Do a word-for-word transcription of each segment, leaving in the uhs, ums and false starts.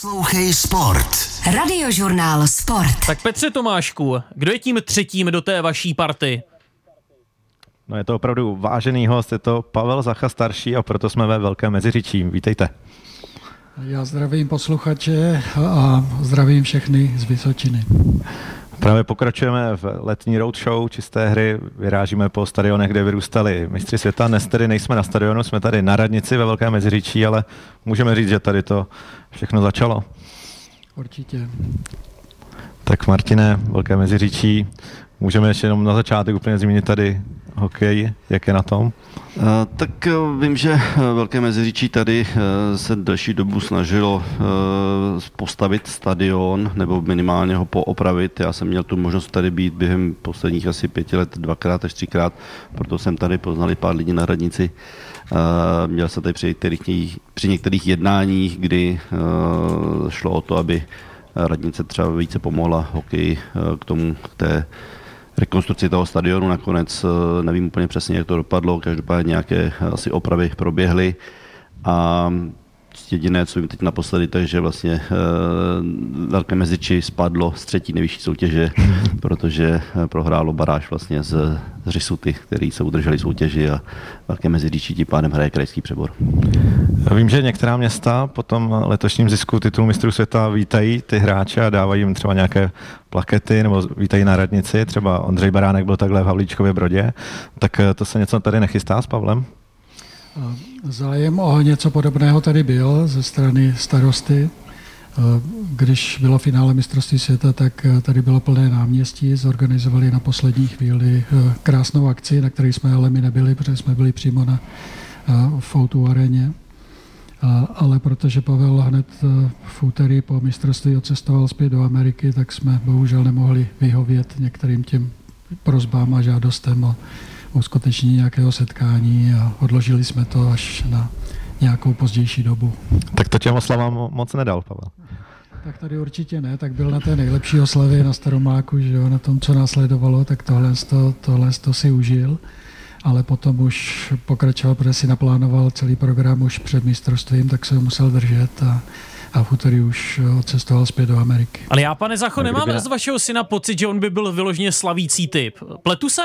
Poslouchej Sport. Radiožurnál Sport. Tak Petře Tomášku, kdo je tím třetím do té vaší party? No je to opravdu vážený host, je to Pavel Zacha starší a proto jsme ve Velkém Meziříčí. Vítejte. Já zdravím posluchače a zdravím všechny z Vysočiny. Právě pokračujeme v letní roadshow Čisté hry, vyrážíme po stadionech, kde vyrůstali mistři světa. Dnes tedy nejsme na stadionu, jsme tady na radnici ve Velkém Meziříčí, ale můžeme říct, že tady to všechno začalo. Určitě. Tak Martine, Velké Meziříčí, můžeme ještě jenom na začátek úplně zmínit tady hokej, jak je na tom? Uh, tak uh, vím, že Velké Meziříčí tady uh, se delší dobu snažilo uh, postavit stadion nebo minimálně ho poopravit. Já jsem měl tu možnost tady být během posledních asi pěti let dvakrát až třikrát, proto jsem tady poznal pár lidí na radnici. Uh, měl jsem tady při některých, při některých jednáních, kdy uh, šlo o to, aby radnice třeba více pomohla hokeji uh, k tomu, k té rekonstrukci toho stadionu. Nakonec nevím úplně přesně, jak to dopadlo, každopádně nějaké asi opravy proběhly a jediné, co vím teď naposledy, takže vlastně Velké Meziříčí spadlo z třetí nejvyšší soutěže, protože prohrálo baráž vlastně z, z Řisuty, který se udrželi soutěži a Velké Meziříčí tím pádem hraje krajský přebor. Vím, že některá města po tom letošním zisku titulu mistrů světa vítají ty hráče a dávají jim třeba nějaké plakety nebo vítají na radnici, třeba Ondřej Baránek byl takhle v Havlíčkově Brodě, tak to se něco tady nechystá s Pavlem? Zájem o něco podobného tady byl ze strany starosty. Když bylo finále mistrovství světa, tak tady bylo plné náměstí, zorganizovali na poslední chvíli krásnou akci, na které jsme ale my nebyli, protože jsme byli přímo na v ó dva aréně. Ale protože Pavel hned v úterý po mistrovství odcestoval zpět do Ameriky, tak jsme bohužel nemohli vyhovět některým těm prosbám a žádostem o uskutečnění nějakého setkání a odložili jsme to až na nějakou pozdější dobu. Tak to těm oslavám moc nedal, Pavel. Tak tady určitě ne, tak byl na té nejlepší oslavě na Staromáku, že jo, na tom, co následovalo, tak tohle, to, tohle to si užil, ale potom už pokračoval, protože si naplánoval celý program už před mistrovstvím, tak se ho musel držet a a v úterý už odcestoval zpět do Ameriky. Ale já, pane Zacho, nemám z vašeho syna pocit, že on by byl vyloženě slavící typ. Pletu se?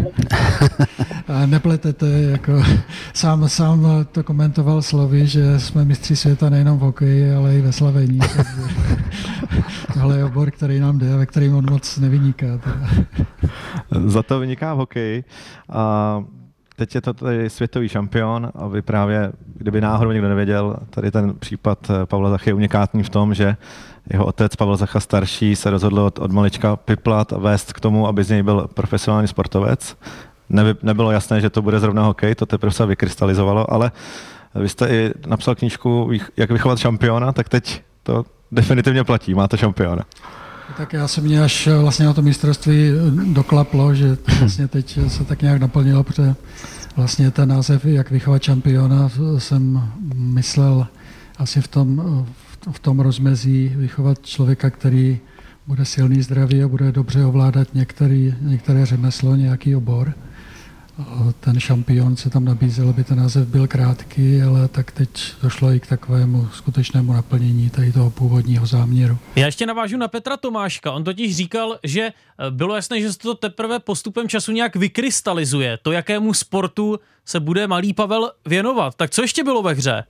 Nepletete, jako sám, sám to komentoval slovy, že jsme mistři světa nejenom v hokeji, ale i ve slavení. Tohle je obor, který nám jde a ve kterým on moc nevyniká. Teda. Za to vyniká v hokeji. A teď je to tady světový šampion a vy právě, kdyby náhodou někdo nevěděl, tady ten případ Pavla Zachy je unikátní v tom, že jeho otec Pavel Zacha starší se rozhodl od, od malička piplat a vést k tomu, aby z něj byl profesionální sportovec. Nevy, nebylo jasné, že to bude zrovna hokej, to teprve se vykrystalizovalo, ale vy jste i napsal knížku Jak vychovat šampiona, tak teď to definitivně platí, máte šampiona. Tak já se mě až vlastně na to mistrovství doklaplo, že vlastně teď se tak nějak naplnilo, protože vlastně ten název Jak vychovat šampiona jsem myslel asi v tom, v tom rozmezí vychovat člověka, který bude silný, zdravý a bude dobře ovládat některý, některé řemeslo, nějaký obor. Ten šampion se tam nabízel, aby ten název byl krátký, ale tak teď došlo i k takovému skutečnému naplnění tady toho původního záměru. Já ještě navážu na Petra Tomáška. On totiž říkal, že bylo jasné, že se to teprve postupem času nějak vykrystalizuje. To, jakému sportu se bude malý Pavel věnovat. Tak co ještě bylo ve hře?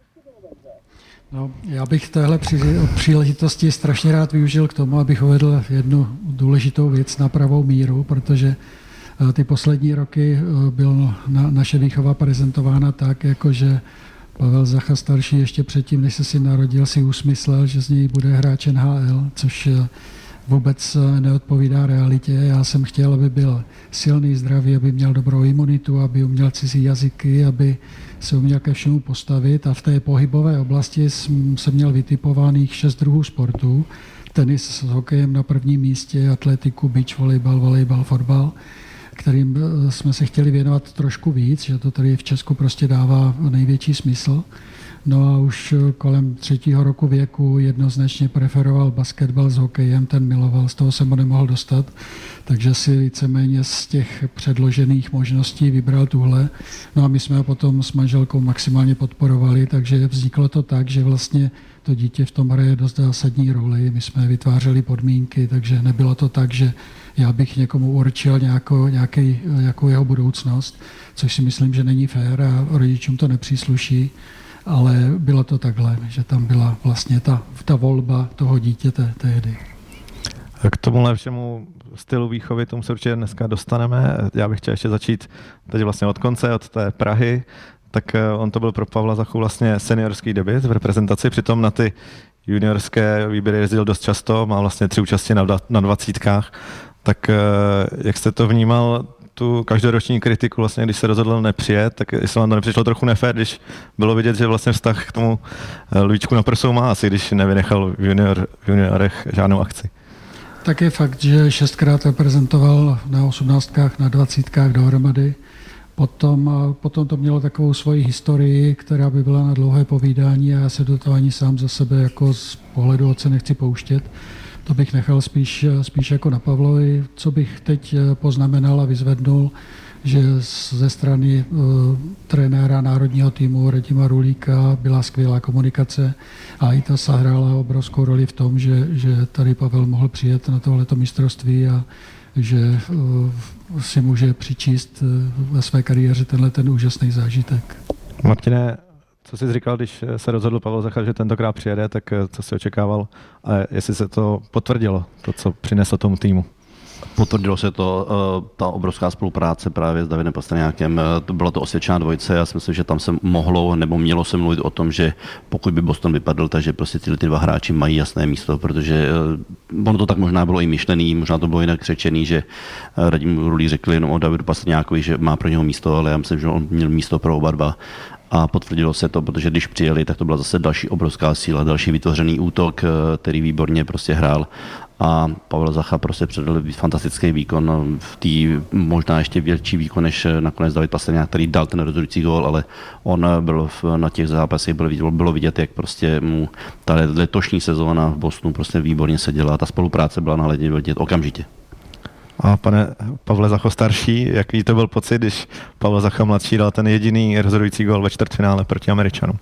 No, já bych téhle příležitosti strašně rád využil k tomu, abych uvedl jednu důležitou věc na pravou míru, protože ty poslední roky byla na, naše výchova prezentována tak, jakože Pavel Zacha starší ještě předtím, než se si narodil, si usmyslel, že z něj bude hráč N H L, což vůbec neodpovídá realitě. Já jsem chtěl, aby byl silný, zdravý, aby měl dobrou imunitu, aby uměl cizí jazyky, aby se uměl ke všemu postavit a v té pohybové oblasti jsem měl vytipovaných šest druhů sportů. Tenis s hokejem na prvním místě, atletiku, beach volejbal, volejbal, fotbal, kterým jsme se chtěli věnovat trošku víc, že to tady v Česku prostě dává největší smysl. No a už kolem třetího roku věku jednoznačně preferoval basketbal s hokejem, ten miloval, z toho jsem ho nemohl dostat, takže si víceméně z těch předložených možností vybral tuhle. No a my jsme ho potom s manželkou maximálně podporovali, takže vzniklo to tak, že vlastně to to dítě v tom hraje dost zásadní roli. My jsme vytvářeli podmínky, takže nebylo to tak, že já bych někomu určil nějakou, nějaký, nějakou jeho budoucnost, což si myslím, že není fér a rodičům to nepřísluší, ale bylo to takhle, že tam byla vlastně ta, ta volba toho dítěte tehdy. K tomuhle všemu stylu výchovy, tomu se určitě dneska dostaneme. Já bych chtěl ještě začít teď vlastně od konce, od té Prahy. Tak on to byl pro Pavla Zachu vlastně seniorský debut v reprezentaci, přitom na ty juniorské výběry jezdil dost často, má vlastně tři účasti na, na dvacítkách. Tak jak jste to vnímal, tu každoroční kritiku, vlastně, když se rozhodl nepřijet, tak jestli vám to nepřišlo trochu nefér, když bylo vidět, že vlastně vztah k tomu Lujíčku na prsou má asi, když nevynechal v, junior, v juniorech žádnou akci. Tak je fakt, že šestkrát reprezentoval na osmnáctkách, na dvacítkách dohromady. Potom, potom to mělo takovou svoji historii, která by byla na dlouhé povídání a já se do toho ani sám za sebe jako z pohledu otce nechci pouštět. To bych nechal spíš, spíš jako na Pavlovi. Co bych teď poznamenal a vyzvednul, že ze strany uh, trenéra národního týmu Radima Rulíka byla skvělá komunikace a i ta sehrála obrovskou roli v tom, že, že tady Pavel mohl přijet na tohleto mistrovství a že uh, si může přičíst uh, ve své kariéře tenhle ten úžasný zážitek. Martine, co jsi říkal, když se rozhodl Pavel Zacha, že tentokrát přijede, tak co jsi očekával a jestli se to potvrdilo, to, co přineslo tomu týmu? Potvrdilo se to, ta obrovská spolupráce právě s Davidem Pastrňákem, to byla to osvědčená dvojice, já si myslím, že tam se mohlo nebo mělo se mluvit o tom, že pokud by Boston vypadl, takže prostě tyhle ty dva hráči mají jasné místo, protože ono to tak možná bylo i myšlený, možná to bylo jinak řečený, že Radim Rulík řekl jenom o Davidu Pastrňákovi, že má pro něho místo, ale já myslím, že on měl místo pro oba dva. A potvrdilo se to, protože když přijeli, tak to byla zase další obrovská síla, další vytvořený útok, který výborně prostě hrál. A Pavel Zacha prostě předvedl fantastický výkon, v té možná ještě větší výkon, než nakonec David Pastrňák, který dal ten rozhodující gól, ale on byl v, na těch zápasech, bylo, bylo vidět, jak prostě mu ta letošní sezóna v Bostonu prostě výborně seděla a ta spolupráce byla na ledě vidět okamžitě. A pane Pavle Zacho starší, jaký to byl pocit, když Pavel Zacha mladší dal ten jediný rozhodující gól ve čtvrtfinále proti Američanům?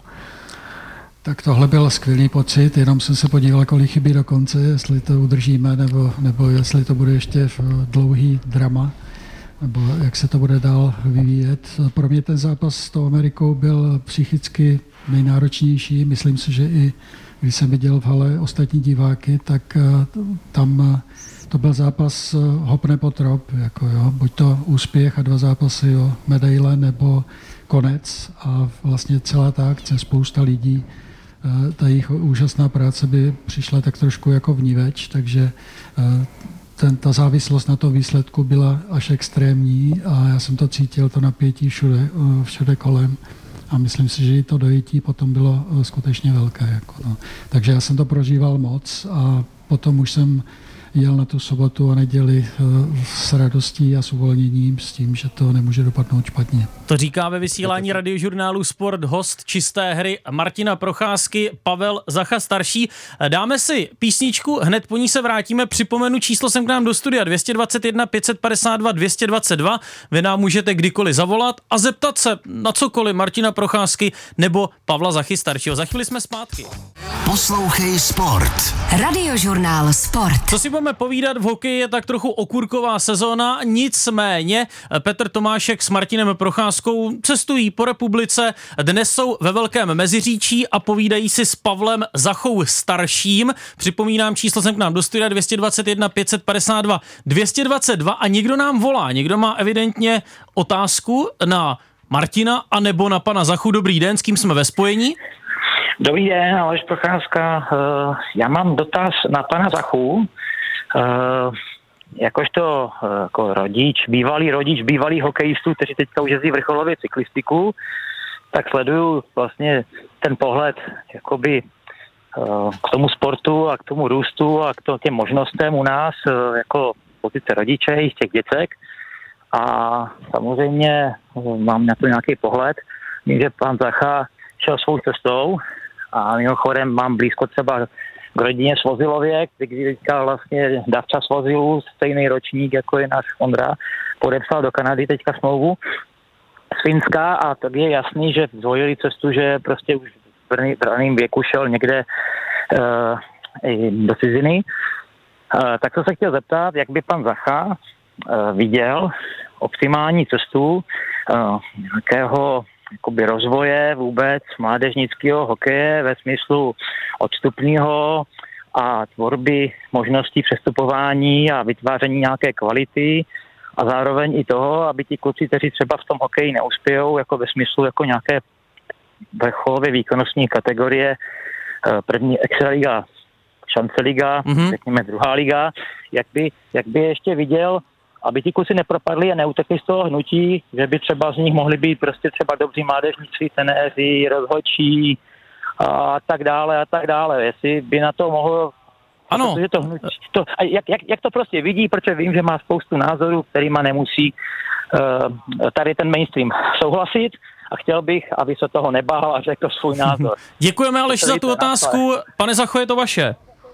Tak tohle byl skvělý pocit, jenom jsem se podíval, kolik chybí do konce, jestli to udržíme, nebo, nebo jestli to bude ještě dlouhý drama, nebo jak se to bude dál vyvíjet. Pro mě ten zápas s tou Amerikou byl psychicky nejnáročnější. Myslím si, že i když jsem viděl v hale ostatní diváky, tak tam to byl zápas hop nebo trop, jako jo, buď to úspěch a dva zápasy o medaile, nebo konec a vlastně celá ta akce, spousta lidí, ta jejich úžasná práce by přišla tak trošku jako vníveč, takže ten, ta závislost na tom výsledku byla až extrémní a já jsem to cítil, to napětí všude, všude kolem a myslím si, že i to dojetí potom bylo skutečně velké. Jako no. Takže já jsem to prožíval moc a potom už jsem jel na tu sobotu a neděli s radostí a s uvolněním s tím, že to nemůže dopadnout špatně. To říká ve vysílání radiožurnálu Sport host čisté hry Martina Procházky, Pavel Zacha starší. Dáme si písničku, hned po ní se vrátíme. Připomenu číslo sem k nám do studia dvě stě dvacet jedna pět set padesát dva dvě stě dvacet dva. Vy nám můžete kdykoliv zavolat a zeptat se na cokoliv Martina Procházky nebo Pavla Zachy staršího. Za chvíli jsme zpátky. Poslouchej Sport. Radiožurnál Sport. Co si budeme povídat, v hokeji je tak trochu okurková sezóna, nicméně Petr Tomášek s Martinem Procházkou cestují po republice, dnes jsou ve Velkém Meziříčí a povídají si s Pavlem Zachou starším. Připomínám číslo sem k nám do studia dvě stě dvacet jedna pět set padesát dva dvě stě dvacet dva a někdo nám volá, někdo má evidentně otázku na Martina anebo na pana Zachu. Dobrý den, s kým jsme ve spojení? Dobrý den, Aleš Procházka. Já mám dotaz na pana Zachu. Jakožto jako rodič, bývalý rodič, bývalý hokejistů, kteří teďka už jezdí vrcholově cyklistiku, tak sleduju vlastně ten pohled jakoby k tomu sportu a k tomu růstu a k těm možnostem u nás jako pozice rodiče, i těch děcek. A samozřejmě mám na to nějaký pohled. Vím, že pan Zacha šel svou cestou a mimochodem mám blízko třeba k rodině Svozilově, kdy teďka vlastně Davča Svozilů, stejný ročník jako je náš Ondra, podepsal do Kanady teďka smlouvu z Finska a tak je jasný, že zvolili cestu, že prostě už v raném věku šel někde i do ciziny. Tak to se chtěl zeptat, jak by pan Zacha viděl optimální cestu nějakého jakoby rozvoje vůbec mládežnického hokeje ve smyslu odstupního a tvorby možností přestupování a vytváření nějaké kvality a zároveň i toho, aby ti kluci, kteří třeba v tom hokeji neuspějou, jako ve smyslu jako nějaké vrcholově výkonnostní kategorie, první Extraliga, Šanceliga, mm-hmm. řekněme druhá liga, jak by, jak by ještě viděl, aby ti kluci nepropadli a neutekli z toho hnutí, že by třeba z nich mohli být prostě třeba dobří mládežníci, trenéři, rozhodčí a tak dále a tak dále. Jestli by na to mohlo... Ano. Protože to hnutí, to, a jak, jak, jak to prostě vidí, protože vím, že má spoustu názorů, kterýma nemusí uh, tady ten mainstream souhlasit a chtěl bych, aby se toho nebál a řekl svůj názor. Děkujeme Aleš za tu otázku. Pane Zacho, je to vaše.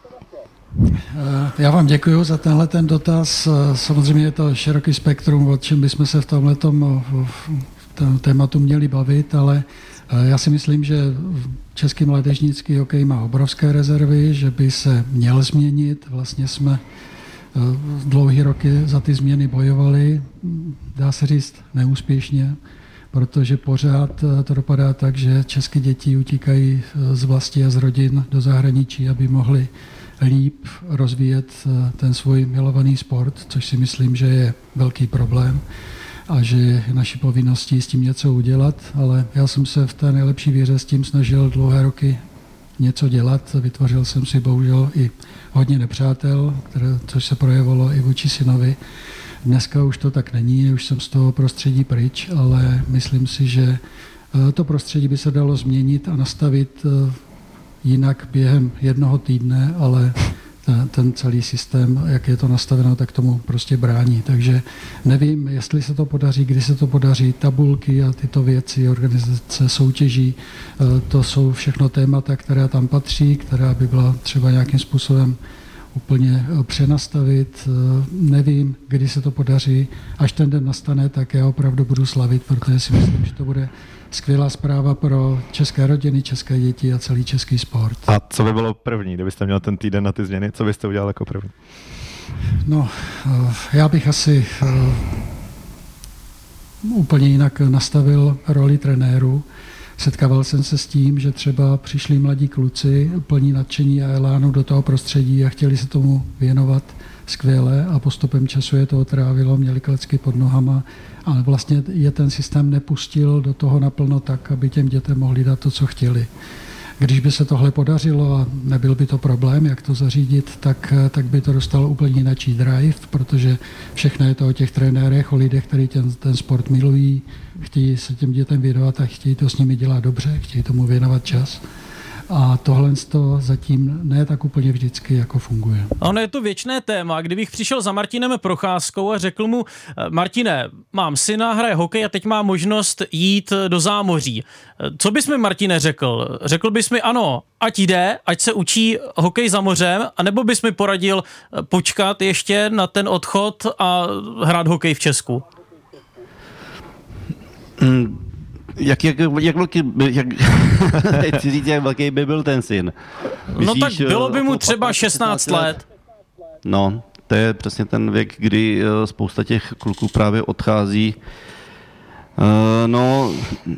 Já vám děkuji za tenhle ten dotaz. Samozřejmě je to široký spektrum, o čem bychom se v tomhletom tématu měli bavit, ale já si myslím, že český mládežnický hokej má obrovské rezervy, že by se měl změnit. Vlastně jsme dlouhé roky za ty změny bojovali, dá se říct neúspěšně, protože pořád to dopadá tak, že české děti utíkají z vlasti a z rodin do zahraničí, aby mohli líp rozvíjet ten svůj milovaný sport, což si myslím, že je velký problém a že je naší povinností s tím něco udělat, ale já jsem se v té nejlepší víře s tím snažil dlouhé roky něco dělat. Vytvořil jsem si bohužel i hodně nepřátel, které, což se projevilo i vůči synovi. Dneska už to tak není, už jsem z toho prostředí pryč, ale myslím si, že to prostředí by se dalo změnit a nastavit jinak během jednoho týdne, ale ten celý systém, jak je to nastaveno, tak tomu prostě brání. Takže nevím, jestli se to podaří, kdy se to podaří, tabulky a tyto věci, organizace soutěží, to jsou všechno témata, která tam patří, která by byla třeba nějakým způsobem úplně přenastavit. Nevím, kdy se to podaří. Až ten den nastane, tak já opravdu budu slavit, protože si myslím, že to bude skvělá zpráva pro české rodiny, české děti a celý český sport. A co by bylo první, kdybyste měl ten týden na ty změny? Co byste udělal jako první? No, já bych asi úplně jinak nastavil roli trenéru. Setkával jsem se s tím, že třeba přišli mladí kluci plní nadšení a elánu do toho prostředí a chtěli se tomu věnovat skvěle a postupem času je to otrávilo, měli klecky pod nohama, ale vlastně je ten systém nepustil do toho naplno tak, aby těm dětem mohli dát to, co chtěli. Když by se tohle podařilo a nebyl by to problém, jak to zařídit, tak, tak by to dostalo úplně jináčí drive, protože všechno je to o těch trenérech, o lidech, kteří ten, ten sport milují, chtějí se těm dětem věnovat a chtějí to s nimi dělat dobře, chtějí tomu věnovat čas. A tohle to zatím ne tak úplně vždycky jako funguje. Ono je to věčné téma. Kdybych přišel za Martinem Procházkou a řekl mu, Martine, mám syna, hraje hokej a teď má možnost jít do zámoří. Co bys mi, Martine, řekl? Řekl bys mi ano, ať jde, ať se učí hokej za mořem, anebo bys mi poradil počkat ještě na ten odchod a hrát hokej v Česku? Mm. Jak, jak, jak velký, jak, chci říct, jak velký by byl ten syn? Myslíš, no tak bylo by mu třeba šestnáct let. No, to je přesně ten věk, kdy spousta těch kluků právě odchází. Uh, no,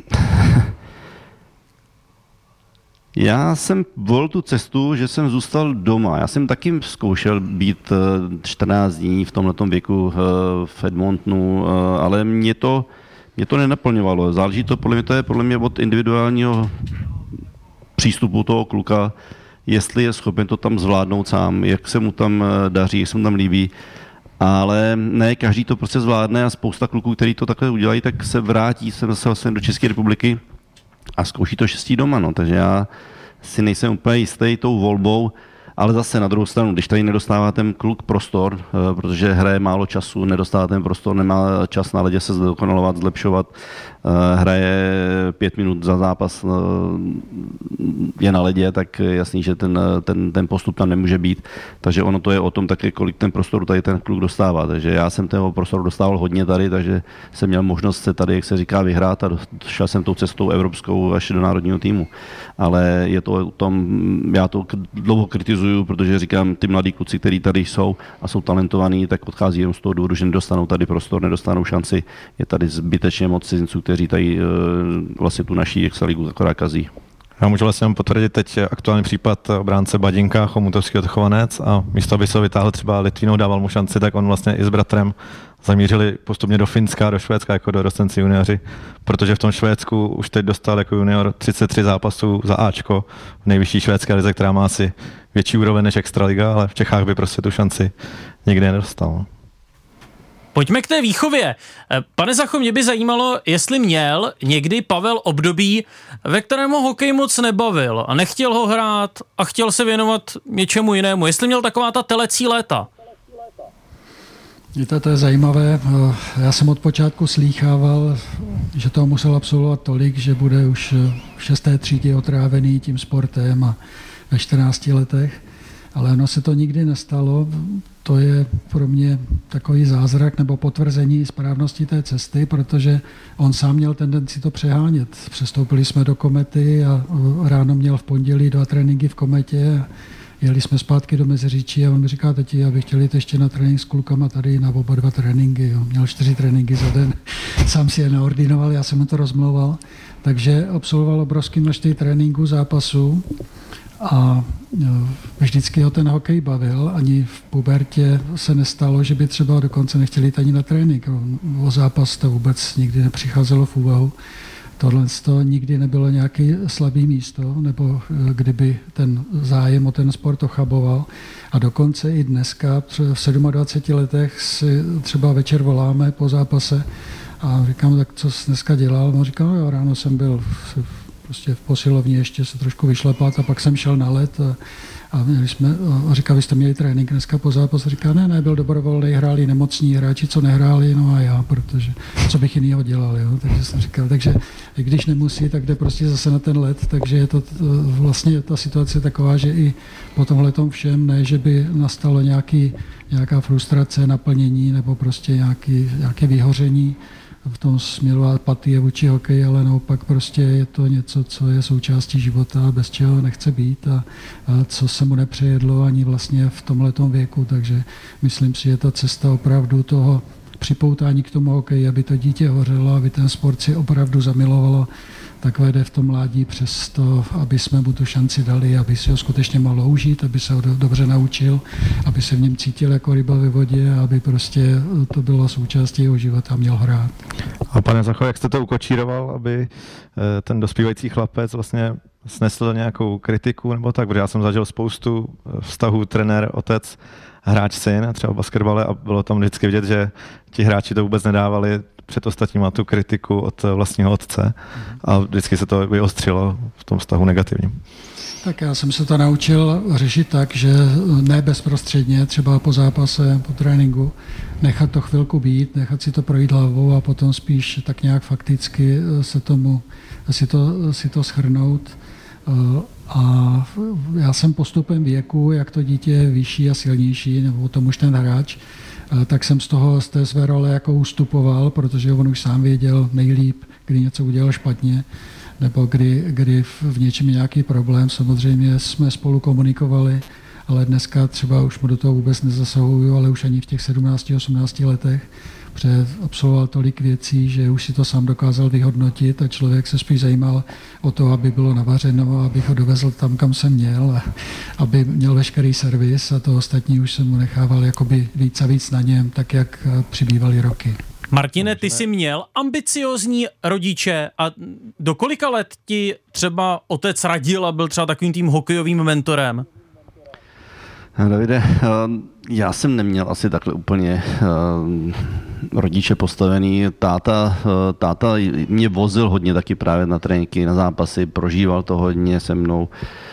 já jsem volil tu cestu, že jsem zůstal doma. Já jsem taky zkoušel být čtrnáct dní v tomhletom věku v Edmontonu, ale mě to Mě to nenaplňovalo. Záleží to, podle mě to je podle mě od individuálního přístupu toho kluka, jestli je schopen to tam zvládnout sám, jak se mu tam daří, jak se mu tam líbí. Ale ne, každý to prostě zvládne a spousta kluků, kteří to takhle udělají, tak se vrátí sem zase vlastně do České republiky a zkouší to štěstí doma. No. Takže já si nejsem úplně jistý tou volbou. ale zase na druhou stranu, když tady nedostává ten kluk prostor, protože hraje málo času, nedostává ten prostor, nemá čas na ledě se zdokonalovat, zlepšovat, hraje pět minut za zápas, je na ledě, tak je jasný, že ten, ten, ten postup tam nemůže být. Takže ono to je o tom také, kolik ten prostor tady ten kluk dostává. Takže já jsem toho prostoru dostával hodně tady, takže jsem měl možnost se tady, jak se říká, vyhrát a šel jsem tou cestou evropskou až do národního týmu. Ale je to o tom, já to dlouho kritizuju, protože říkám, ty mladí kluci, kteří tady jsou a jsou talentovaní, tak odchází jenom z toho důvodu, že nedostanou tady prostor, nedostanou šanci. Je tady zbytečně moc cizinců, kteří tady vlastně tu naší extraligu akorát kazí. Já můžu vlastně potvrdit teď aktuální případ obránce Badinka, chomutovský odchovanec, a místo, aby se ho vytáhl třeba Litvinou, dával mu šanci, tak on vlastně i s bratrem zamířili postupně do Finska, do Švédska jako dorostenci junioři, protože v tom Švédsku už teď dostal jako junior třicet tři zápasů za Ačko v nejvyšší švédské lize, která má asi větší úroveň než extraliga, ale v Čechách by prostě tu šanci nikdy nedostal. Pojďme k té výchově. Pane Zacho, mě by zajímalo, jestli měl někdy Pavel období, ve kterém ho hokej moc nebavil a nechtěl ho hrát a chtěl se věnovat něčemu jinému. Jestli měl taková ta telecí léta. To, to je zajímavé. Já jsem od počátku slýchával, že toho musel absolvovat tolik, že bude už v šesté třídě otrávený tím sportem a ve čtrnácti letech. Ale ono se to nikdy nestalo. To je pro mě takový zázrak nebo potvrzení správnosti té cesty, protože on sám měl tendenci to přehánět. Přestoupili jsme do Komety a ráno měl v pondělí dva tréninky v Kometě a jeli jsme zpátky do Meziříčí a on mi říká, tati, já bych chtěl jít ještě na trénink s klukama tady na oba dva tréninky. Jo. Měl čtyři tréninky za den, sám si je naordinoval, já jsem mu to rozmlouval. Takže absolvoval obrovský množství tréninků, zápasů. A vždycky ho ten hokej bavil, ani v pubertě se nestalo, že by třeba dokonce nechtěli jít ani na trénink. O zápas to vůbec nikdy nepřicházelo v úvahu. Tohle to nikdy nebylo nějaké slabé místo, nebo kdyby ten zájem o ten sport ochaboval. A dokonce i dneska, v dvaceti sedmi letech, si třeba večer voláme po zápase a říkám, tak co jsi dneska dělal? On říkal, no jo, ráno jsem byl v prostě v posilovně ještě se trošku vyšlepat a pak jsem šel na led a, a měli jsme, a říkal, vy jste měli trénink dneska po zápase, říká, ne, ne, byl dobrovolný, hráli nemocní hráči, co nehráli, no a já, protože co bych jinýho dělal, jo, takže jsem říkal, takže i když nemusí, tak jde prostě zase na ten led, takže je to vlastně ta situace taková, že i po tomhletom všem, ne, že by nastalo nějaký, nějaká frustrace, naplnění nebo prostě nějaký, nějaké vyhoření v tom směru apatie vůči hokeji, ale naopak prostě je to něco, co je součástí života, bez čeho nechce být a, a co se mu nepřejedlo ani vlastně v tomhletom věku, takže myslím si, že ta cesta opravdu toho připoutání k tomu hokeji, aby to dítě hořelo, aby ten sport si opravdu zamilovalo, tak vede v tom mládí přes to, aby jsme mu tu šanci dali, aby si ho skutečně mohl užít, aby se ho dobře naučil, aby se v něm cítil jako ryba ve vodě a aby prostě to bylo součástí jeho života a měl hrát. A pane Zacho, jak jste to ukočíroval, aby ten dospívající chlapec vlastně snesl nějakou kritiku nebo tak, protože já jsem zažil spoustu vztahů trenér, otec, hráč, syn, třeba v basketbale a bylo tam vždycky vidět, že ti hráči to vůbec nedávali před ostatníma tu kritiku od vlastního otce a vždycky se to vyostřilo v tom vztahu negativním. Tak já jsem se to naučil řešit tak, že ne bezprostředně, třeba po zápase, po tréninku, nechat to chvilku být, nechat si to projít hlavou a potom spíš tak nějak fakticky se tomu, si to, si to shrnout. A já jsem postupem věku, jak to dítě je vyšší a silnější, nebo o tom už ten hráč, tak jsem z toho, z té své role jako ustupoval, protože on už sám věděl nejlíp, kdy něco udělal špatně, nebo kdy, kdy v něčem nějaký problém. Samozřejmě jsme spolu komunikovali, ale dneska třeba už mu do toho vůbec nezasahuju, ale už ani v těch sedmnácti osmnácti letech, protože absolvoval tolik věcí, že už si to sám dokázal vyhodnotit a člověk se spíš zajímal o to, aby bylo navařeno, abych ho dovezl tam, kam jsem měl, a aby měl veškerý servis a to ostatní už jsem mu nechával jakoby víc a víc na něm, tak jak přibývaly roky. Martine, ty jsi měl ambiciozní rodiče a do kolika let ti třeba otec radil a byl třeba takovým tím hokejovým mentorem? Davide, já jsem neměl asi takhle úplně rodiče postavený. Táta, táta mě vozil hodně taky právě na tréninky, na zápasy, prožíval to hodně se mnou,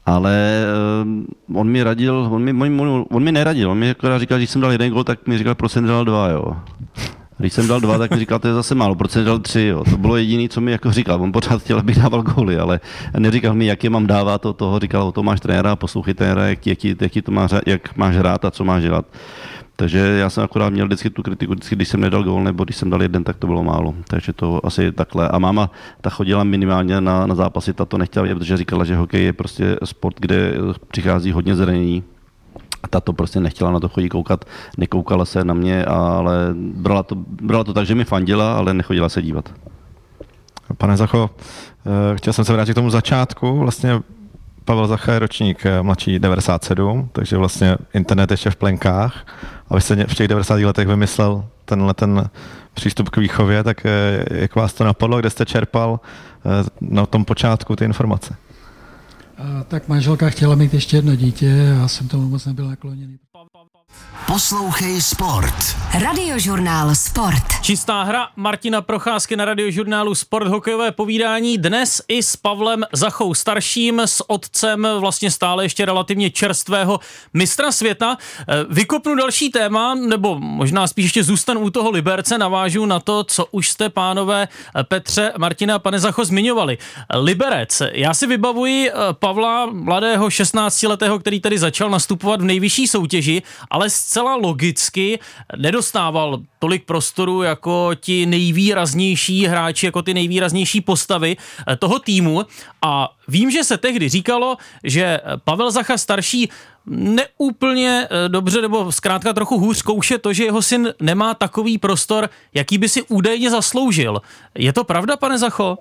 Ale uh, on mi radil, on mi, on, on mi neradil, on mi jako říkal, že když jsem dal jeden gol, tak mi říkal, proč jsem dal dva, jo. Když jsem dal dva, tak mi říkal, to je zase málo, proč jsem dal tři, jo. To bylo jediné, co mi jako říkal. On pořád chtěl, abych dával góly, ale neříkal mi, jak je mám dávat, to toho říkal, o to máš trenéra, poslouchej trenéra, jak, jak, jak, to máš, jak máš hrát a co máš dělat. Takže já jsem akorát měl vždycky tu kritiku, vždycky, když jsem nedal gól, nebo když jsem dal jeden, tak to bylo málo. Takže to asi takhle. A máma, ta chodila minimálně na, na zápasy, ta to nechtěla, protože říkala, že hokej je prostě sport, kde přichází hodně zranění. A ta to prostě nechtěla na to chodit koukat, nekoukala se na mě, ale brala to, brala to tak, že mi fandila, ale nechodila se dívat. Pane Zacho, chtěl jsem se vrátit k tomu začátku. Vlastně Pavel Zacha je ročník mladší devadesát sedm, takže vlastně internet ještě v plenkách. A vy jste v těch devadesátých letech vymyslel tenhle ten přístup k výchově, tak jak vás to napadlo, kde jste čerpal na tom počátku ty informace? Tak manželka chtěla mít ještě jedno dítě, já jsem tomu moc nebyl nakloněný. Poslouchej Sport. Radiožurnál Sport. Čistá hra Martina Procházky na Radiožurnálu Sport, hokejové povídání dnes i s Pavlem Zachou starším, s otcem vlastně stále ještě relativně čerstvého mistra světa. Vykopnu další téma, nebo možná spíš ještě zůstanu u toho Liberce, navážu na to, co už jste, pánové Petře, Martina a pane Zacho zmiňovali. Liberec, já si vybavuji Pavla, mladého šestnáctiletého, který tady začal nastupovat v nejvyšší soutěži, ale zcela logicky nedostával tolik prostoru jako ti nejvýraznější hráči, jako ty nejvýraznější postavy toho týmu. A vím, že se tehdy říkalo, že Pavel Zacha starší neúplně dobře, nebo zkrátka trochu hůř zkouše to, že jeho syn nemá takový prostor, jaký by si údajně zasloužil. Je to pravda, pane Zacho?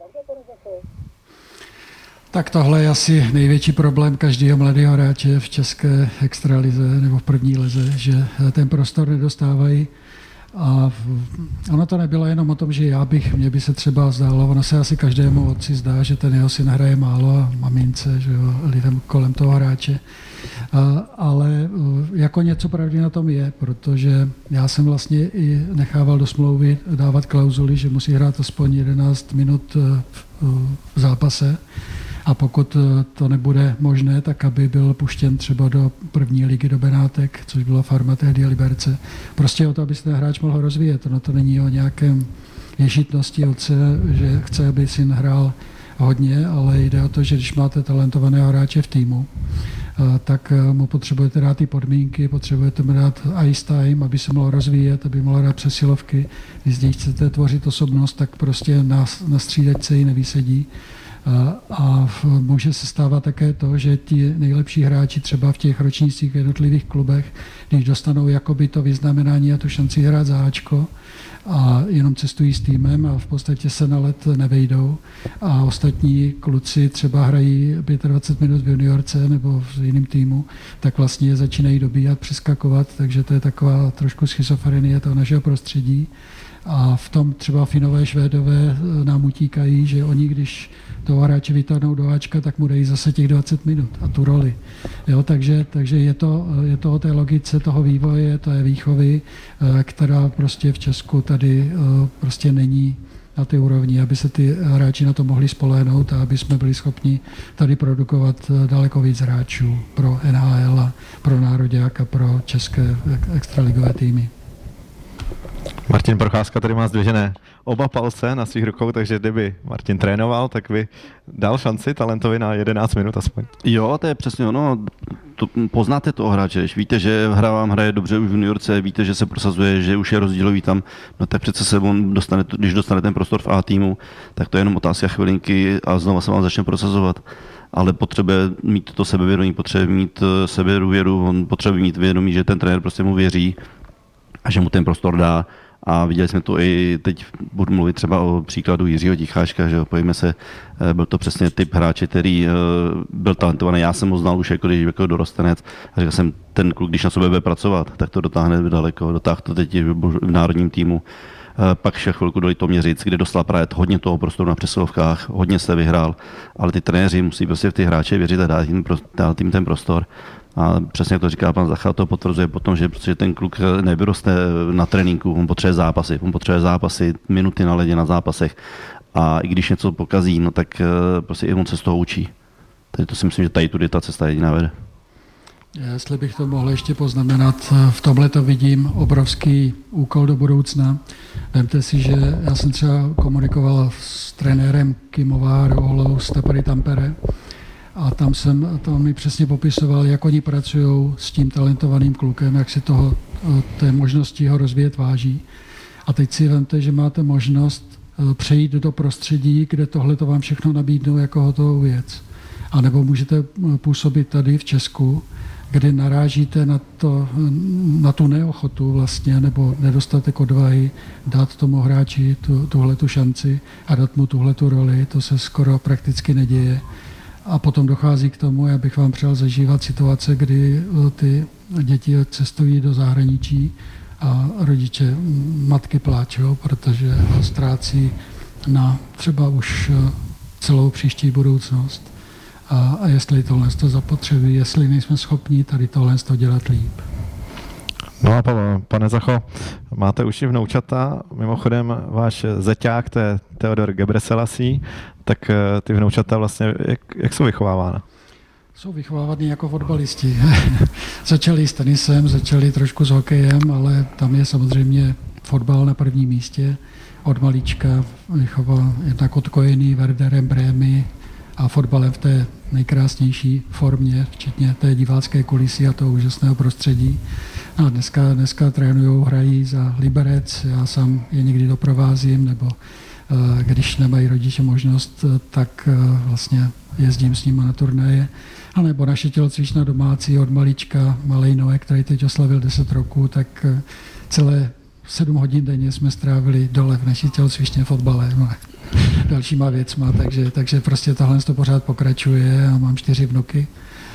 Tak tohle je asi největší problém každého mladého hráče v české extralize nebo v první lize, že ten prostor nedostávají. A ono to nebylo jenom o tom, že já bych, mě by se třeba zdálo, ono se asi každému otci zdá, že ten jeho syn hraje málo a mamince, že jo, lidem kolem toho hráče. A, ale jako něco pravdy na tom je, protože já jsem vlastně i nechával do smlouvy dávat klauzuly, že musí hrát aspoň jedenáct minut v, v zápase. A pokud to nebude možné, tak aby byl puštěn třeba do první ligy do Benátek, což byla farma tehdy Liberce. Prostě o to, aby se ten hráč mohl rozvíjet. No to není o nějakém ješitnosti otce, že chce, aby syn hrál hodně, ale jde o to, že když máte talentovaného hráče v týmu, tak mu potřebujete dát ty podmínky, potřebujete mu dát ice time, aby se mohl rozvíjet, aby mohl hrát přesilovky. Když chcete tvořit osobnost, tak prostě na, na střídačce ji nevysedí. A může se stávat také to, že ti nejlepší hráči třeba v těch ročnících v jednotlivých klubech, když dostanou jakoby to vyznamenání a tu šanci hrát za áčko a jenom cestují s týmem a v podstatě se na let nevejdou a ostatní kluci třeba hrají dvacet pět minut v juniorce nebo v jiném týmu, tak vlastně je začínají dobíhat, přeskakovat, takže to je taková trošku schizofrenie toho našeho prostředí. A v tom třeba Finové, Švédové nám utíkají, že oni, když toho hráče vytáhnou do áčka, tak mu dají zase těch dvacet minut a tu roli. Jo, takže takže je, to, je to o té logice toho vývoje, to je výchovy, která prostě v Česku tady prostě není na té úrovni, aby se ty hráči na to mohli spolehnout a aby jsme byli schopni tady produkovat daleko víc hráčů pro N H L a pro nároďák a pro české extraligové týmy. Martin Procházka tady má zdvižené oba palce na svých rukou, takže kdyby Martin trénoval, tak by dal šanci talentovi na jedenáct minut aspoň. Jo, to je přesně ono. To, poznáte toho hráče, když víte, že hra vám hraje dobře už v juniorce, víte, že se prosazuje, že už je rozdílový tam, no tak přece se on dostane, když dostane ten prostor v A týmu, tak to je jenom otázka chvilinky a znova se vám začne prosazovat. Ale potřebuje mít to sebevědomí, potřebuje mít sebedůvěru, on potřebuje mít vědomí, že ten trenér prostě mu věří a že mu ten prostor dá. A viděli jsme to i teď, budu mluvit třeba o příkladu Jiřího Ticháčka, že pojďme se, byl to přesně typ hráče, který byl talentovaný, já jsem ho znal už jako, když jako dorostenec a řekl jsem, ten kluk, když na sobě bude pracovat, tak to dotáhne daleko, dotáhl to teď v národním týmu. Pak šel chvilku do Litoměřic, kde dostal právě hodně toho prostoru na přesilovkách, hodně se vyhrál, ale ty trenéři musí prostě v ty hráče věřit a dát jim, dát jim ten prostor. A přesně jak to říká pan Zacha, to potvrzuje potom, že protože ten kluk nevyroste na tréninku, on potřebuje zápasy, on potřebuje zápasy, minuty na ledě na zápasech a i když něco pokazí, no tak prostě i on se z toho učí. tady to si myslím, že tady tudy ta cesta jediná vede. Jestli bych to mohl ještě poznamenat, v tomhle to vidím obrovský úkol do budoucna. Vemte si, že já jsem třeba komunikoval s trenérem Kimová Rolou z Tepary Tampere a tam jsem, to mi přesně popisoval, jak oni pracují s tím talentovaným klukem, jak si toho, té možnosti ho rozvíjet váží. A teď si vemte, že máte možnost přejít do prostředí, kde tohle to vám všechno nabídnou jako hotovou věc. A nebo můžete působit tady v Česku, kdy narážíte na, to, na tu neochotu vlastně, nebo nedostatek odvahy dát tomu hráči tu, tuhletu šanci a dát mu tuhletu roli, to se skoro prakticky neděje. A potom dochází k tomu, já bych vám přál zažívat situace, kdy ty děti cestují do zahraničí a rodiče, matky pláčou, protože ho ztrácí na třeba už celou příští budoucnost. A, a jestli tohle to zapotřebí, jestli nejsme schopni tady tohle to dělat líp. No a pane Zacho, máte už i vnoučata, mimochodem váš zeťák, to je Theodor Gebreselassie, tak ty vnoučata vlastně, jak, jak jsou vychovávána? Jsou vychovávány jako fotbalisti. Začali s tenisem, začali trošku s hokejem, ale tam je samozřejmě fotbal na prvním místě. Od malička vychoval jednak odkojený Werderem Brémy a fotbalem v té nejkrásnější formě, včetně té divácké kulisy a toho úžasného prostředí. A dneska, dneska trénujou, hrají za Liberec, já sám je někdy doprovázím, nebo když nemají rodiče možnost, tak vlastně jezdím s nimi na turnaje. A nebo naše tělocvična domácí od malička, malej Noé, který teď oslavil deset roků, tak celé sedm hodin denně jsme strávili dole v naší tělocvičně fotbale. No, dalšíma věcma, takže, takže prostě tohle to pořád pokračuje a mám čtyři vnuky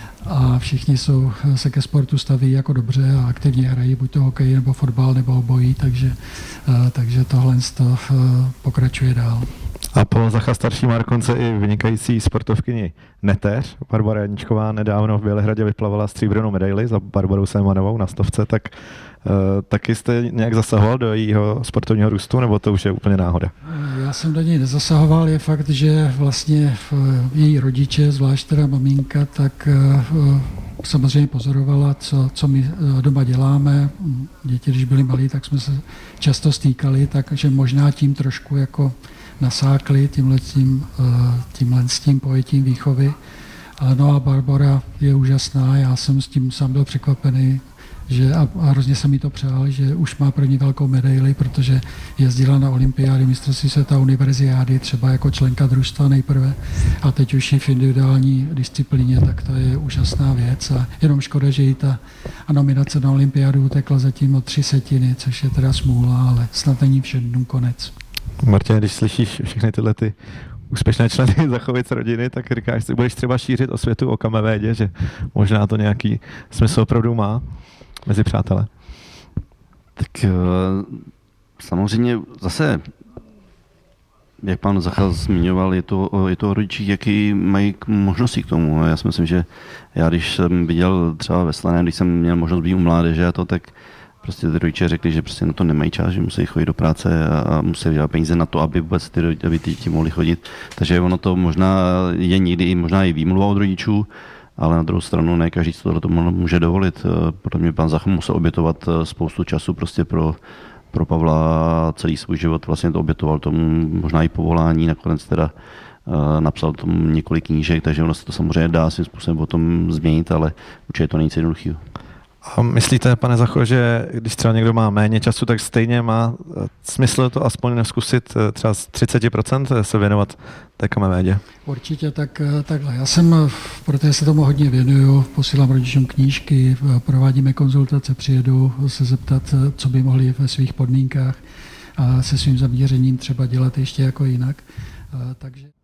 a všichni jsou, se ke sportu staví jako dobře a aktivně hrají buď to hokej nebo fotbal nebo obojí, takže, takže tohle to pokračuje dál. A po Zacha starší má dokonce i vynikající sportovkyni neteř. Barbara Janičková nedávno v Bělehradě vyplavala stříbrnou medaili za Barbarou Sejmanovou na stovce, tak uh, taky jste nějak zasahoval do jejího sportovního růstu, nebo to už je úplně náhoda? Já jsem do něj nezasahoval, je fakt, že vlastně její rodiče, zvlášť teda maminka, tak uh, samozřejmě pozorovala, co, co my doma děláme. Děti, když byly malí, tak jsme se často stýkali, takže možná tím trošku jako nasákli tímhle tím, tímhle tím pojetím výchovy. No a Barbara je úžasná, já jsem s tím sám byl překvapený, že a, a hrozně jsem mi to přál, že už má pro ní velkou medaili, protože jezdila na olympiády, mistrovství světa, univerziády, třeba jako členka družstva nejprve a teď už je v individuální disciplíně, tak to je úžasná věc a jenom škoda, že jí ta nominace na olympiádu utekla zatím o tři setiny, což je teda smůla, ale snad není všem dnům konec. Martin, když slyšíš všechny tyhle ty úspěšné členy Zachovic rodiny, tak říkáš, že budeš třeba šířit osvětu o Kamevédě, že možná to nějaký smysl opravdu má mezi přátele. Tak samozřejmě zase, jak pan Zacha zmiňoval, je to, je to o rodičích, jaký mají možnosti k tomu. Já si myslím, že já když jsem viděl třeba ve Slaném, když jsem měl možnost být u mládeže a to, tak prostě ty rodiče řekli, že prostě na to nemají čas, že musí chodit do práce a musí dělat peníze na to, aby vůbec ty, aby ty děti mohly chodit. Takže ono to možná je někdy možná i výmluva od rodičů, ale na druhou stranu ne každý si tohle to může dovolit. Podle mě pan Zach musel obětovat spoustu času prostě pro, pro Pavla celý svůj život. Vlastně to obětoval tomu možná i povolání, nakonec teda napsal tomu několik knížek, takže ono se to samozřejmě dá svým způsobem o tom změnit, ale určitě to není nic jednoduchého. A myslíte, pane Zacho, že když třeba někdo má méně času, tak stejně má smysl to aspoň zkusit třeba z třicet procent se věnovat té Kamevédě? Určitě tak, takhle. Já jsem, protože se tomu hodně věnuju, posílám rodičům knížky, provádíme konzultace, přijedu se zeptat, co by mohli ve svých podmínkách a se svým zaměřením třeba dělat ještě jako jinak. Takže